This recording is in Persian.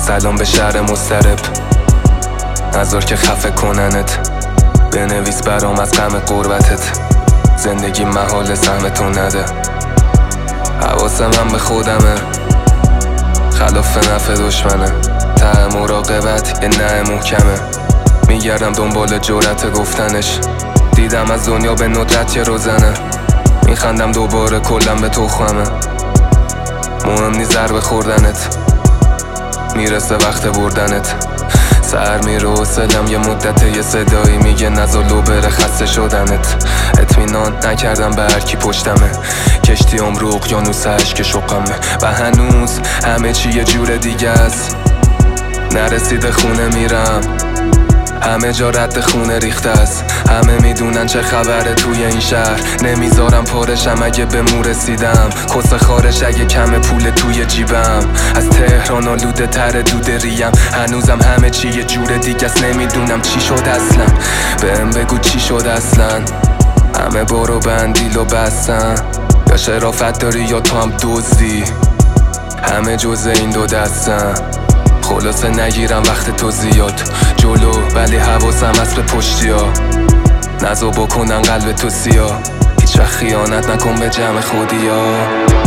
سلام به شهر مضطرب، نذار که خفه کننت. بنویس برام از غم غربتت، زندگی محال سهمتون نده. حواسم هم به خودمه، خلاف نفع دشمنه. ته مراقبت یه نه محکمه، میگردم دنبال جرأت گفتنش. دیدم از دنیا به ندرت یه روزنه، میخندم دوباره کلم به تخمه. مهم نیست ضربه خوردنت، میرسه وقت بردنت. سر میره و سلم یه مدت یه صدایی میگه نزالو بره خسته شدنت. اطمینان نکردم به هرکی پشتمه، کشتی رو اقیانوس اشک شقمه. و هنوز همه چی یه جور دیگه است، نرسیده خونه میرم، همه جا رد خونه ریخته است. همه میدونن چه خبره توی این شهر، نمیذارم پارشم اگه به مو رسیدم. کس خارش اگه کم پول توی جیبم، از تهران آلوده تر دود ریم. هنوزم همه چی یه جور دیگه است، نمیدونم چی شد اصلا. بهم بگو چی شد اصلا. همه بارو بندیل و بستن، یا شرافت داری یا تو هم دزدی. همه جز این دو دستن، خلاصه نگیرم وقت تو زیاد جلو، ولی حواسم هست به پشتی ها. نزا بکنن قلب تو سیاه، هیچ وقت خیانت نکن به جمع خودی ها.